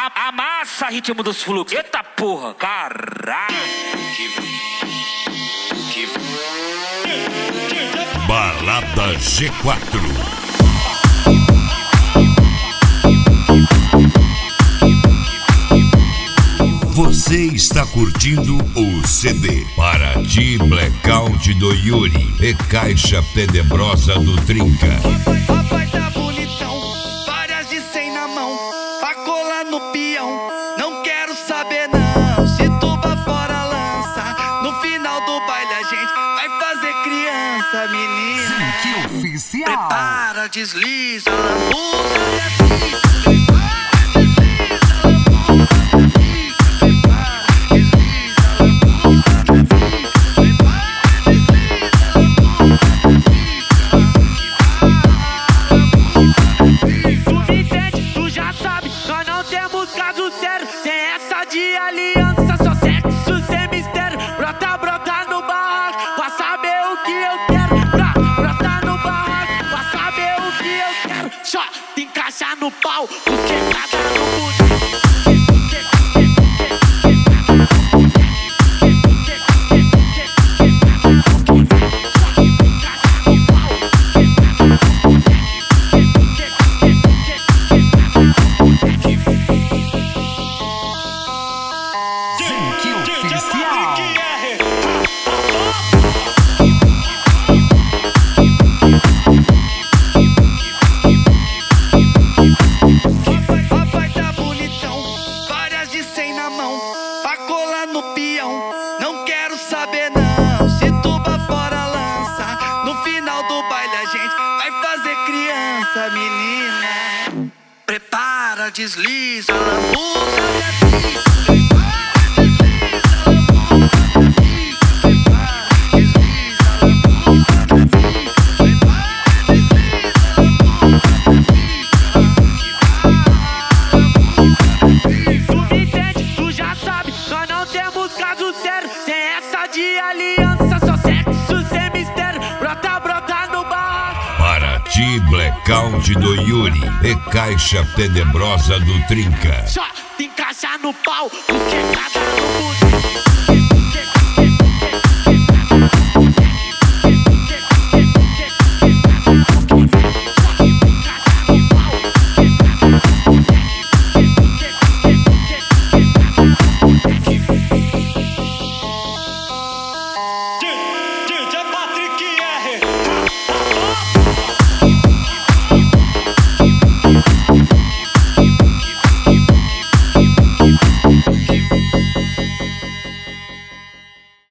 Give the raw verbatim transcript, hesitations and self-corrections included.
a, amassa ritmo dos fluxos. Eita porra, caralho. Balada G quatro. Você está curtindo o C D Paraty Blackout do Yuri e Caixa Tenebrosa do Trinca. Papai tá bonitão, várias de cem na mão, pra colar no peão. Não quero saber não, se tuba fora lança. No final do baile a gente vai fazer criança, menina. Que oficial. Prepara, desliza, lambuza e assim. De aliança, só sexo sem mistério. Brota, brota no barraco, pra saber o que eu quero. Pra, brota no barraco, pra saber o que eu quero. Só te encaixar no pau, porque cada no boneco. Papai tá bonitão, várias de cem na mão, pra colar no peão. Não quero saber não, se tuba fora lança. No final do baile a gente vai fazer criança, menina. Prepara, desliza, lambuza e assim. De aliança, só sexo sem mistério. Brota, brota no barraco. Paraty Blackout do Yuri e Caixa Tenebrosa do Trinca. Só te encaixar no pau, porque cada no boneco.